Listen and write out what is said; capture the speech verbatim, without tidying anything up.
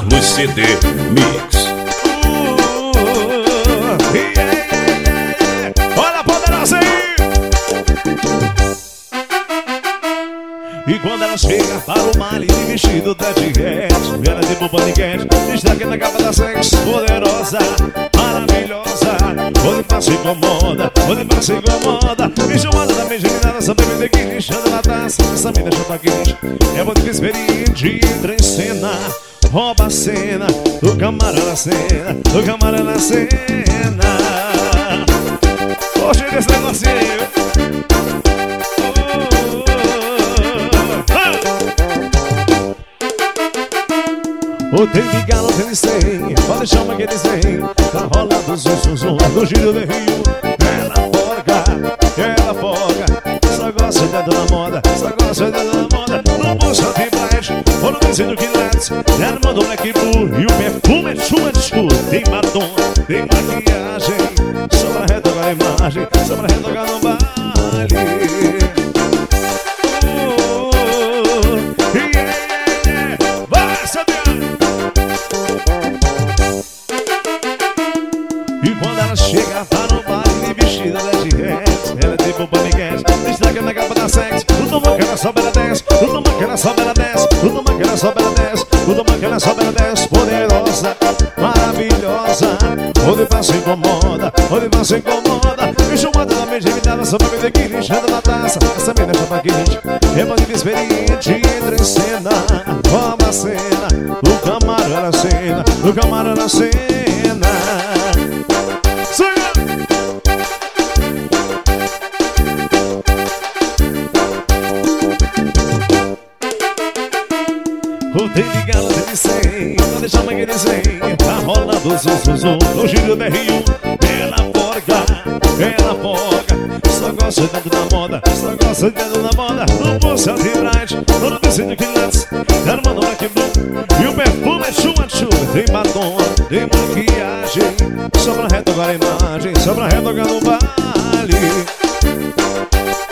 no C D Mix. uh, yeah, yeah, yeah. Olha a poderosa aí. E quando ela chega para o baile de vestido da Tigrete, ela de paniquete, destaque na capa da sexo, poderosa, maravilhosa. Onde passa incomoda, onde passa incomoda. Me chamada da meninada, só bebê que lixando na taça. Essa mina chama quente, é muito experiente, entra em cena, rouba a cena, do camarão na cena, do camarão na cena. Hoje desse negocinho. O teve galo, teve cem, pode chamar que eles vêm. Tá rolando zum, zum, zum, no giro do Rio. Ela folga, ela folga. Só gosta de dedo na moda, só gosta de dedo na moda. No bolso de baixo, ou no vizinho que late. Ela mandou Black Blue e o perfume é chuva de escuro. Tem batom, tem maquiagem, só pra retocar a imagem, só pra retocar no baile. Chega para o baile vestida de Tigrete, ela é tipo paniquete, destaca na capa da sexo. O toma que ela sobe, ela desce, o toma que ela sobe, ela desce, o toma que ela sobe, ela desce, o toma que ela sobe, ela desce. Poderosa, maravilhosa, onde passa incomoda, onde passa incomoda. Me chamada da mente evitada, só pra beber que lixando na taça. Essa mina chama quente, é muito experiente, entra em cena, rouba a cena, no camarão na cena, no camarão na cena. O teve galo, teve cem, pode chamar que eles vêm. Tá rolando zum, zum, zum, no giro do Rio. Ela folga, ela folga. Só gosta de dentro da moda, só gosta de dentro da moda. No bolso anti-bright, no vestido que lance. Ela mandou Black Blue e o perfume é chuva de chuva. Tem batom, tem maquiagem, só pra retocar a imagem, só pra retocar no baile.